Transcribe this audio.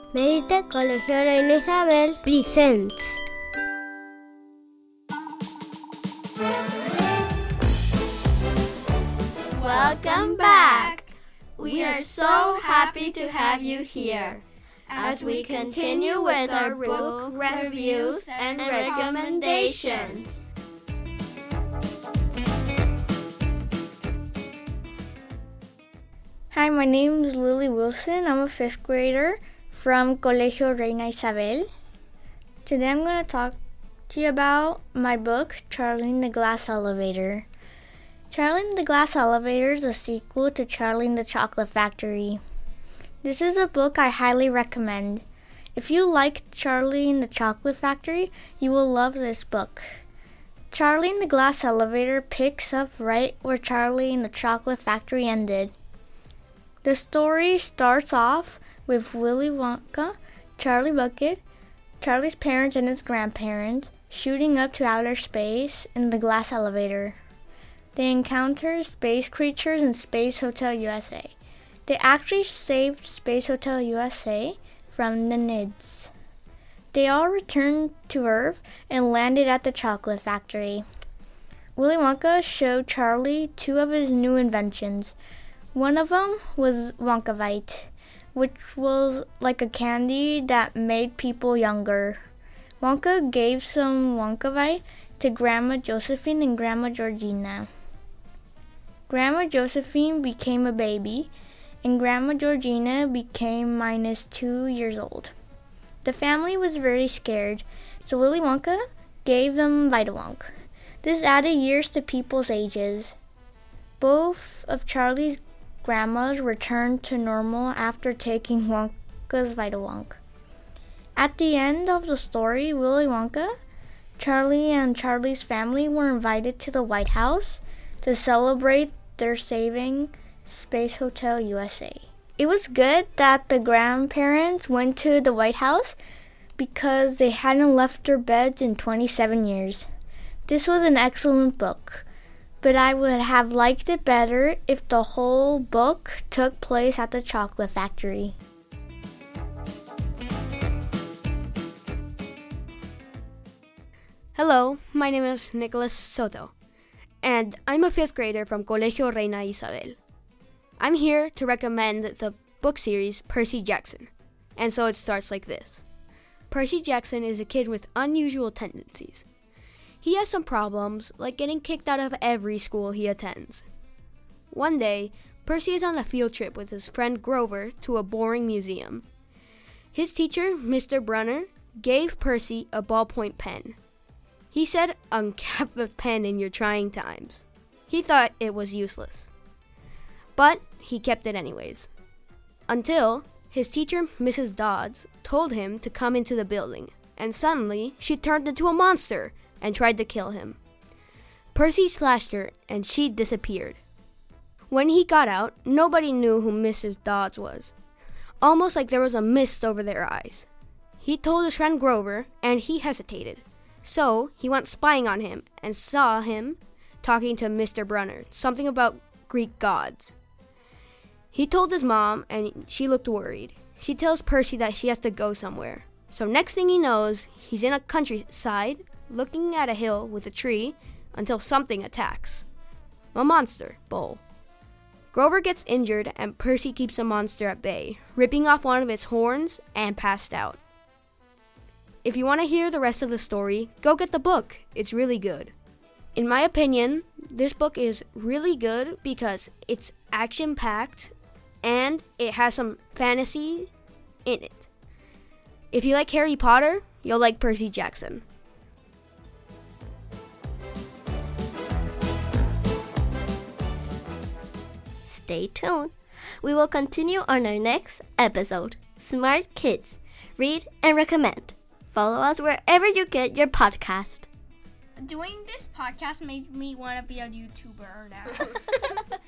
Medita Colegio Reina Isabel presents. Welcome back! We are so happy to have you here as we continue with our book reviews and recommendations. Hi, my name is Lily Wilson. I'm a 5th grader from Colegio Reina Isabel. Today I'm going to talk to you about my book, Charlie and the Glass Elevator. Charlie and the Glass Elevator is a sequel to Charlie and the Chocolate Factory. This is a book I highly recommend. If you like Charlie and the Chocolate Factory, you will love this book. Charlie and the Glass Elevator picks up right where Charlie and the Chocolate Factory ended. The story starts off with Willy Wonka, Charlie Bucket, Charlie's parents and his grandparents shooting up to outer space in the glass elevator. They encounter space creatures in Space Hotel USA. They actually saved Space Hotel USA from the NIDS. They all returned to Earth and landed at the chocolate factory. Willy Wonka showed Charlie 2 of his new inventions. One of them was Wonkavite, which was like a candy that made people younger. Wonka gave some Wonkavite to Grandma Josephine and Grandma Georgina. Grandma Josephine became a baby, and Grandma Georgina became -2 years old. The family was very scared, so Willy Wonka gave them Vitawonk. This added years to people's ages. Both of Charlie's grandmas returned to normal after taking Wonka's Vitawonk. At the end of the story, Willy Wonka, Charlie, and Charlie's family were invited to the White House to celebrate their saving Space Hotel USA. It was good that the grandparents went to the White House because they hadn't left their beds in 27 years. This was an excellent book, but I would have liked it better if the whole book took place at the chocolate factory. Hello, my name is Nicholas Soto, and I'm a 5th grader from Colegio Reina Isabel. I'm here to recommend the book series Percy Jackson, and so it starts like this. Percy Jackson is a kid with unusual tendencies. He has some problems, like getting kicked out of every school he attends. One day, Percy is on a field trip with his friend Grover to a boring museum. His teacher, Mr. Brunner, gave Percy a ballpoint pen. He said, "Uncap the pen in your trying times." He thought it was useless. But he kept it anyways. Until his teacher, Mrs. Dodds, told him to come into the building, and suddenly she turned into a monster and tried to kill him. Percy slashed her, and she disappeared. When he got out, nobody knew who Mrs. Dodds was, almost like there was a mist over their eyes. He told his friend Grover, and he hesitated. So he went spying on him and saw him talking to Mr. Brunner, something about Greek gods. He told his mom, and she looked worried. She tells Percy that she has to go somewhere. So next thing he knows, he's in a countryside, looking at a hill with a tree until something attacks. A monster, Bull. Grover gets injured and Percy keeps the monster at bay, ripping off one of its horns and passed out. If you want to hear the rest of the story, go get the book. It's really good. In my opinion, this book is really good because it's action-packed and it has some fantasy in it. If you like Harry Potter, you'll like Percy Jackson. Stay tuned. We will continue on our next episode. Smart Kids. Read and recommend. Follow us wherever you get your podcast. Doing this podcast made me want to be a YouTuber now.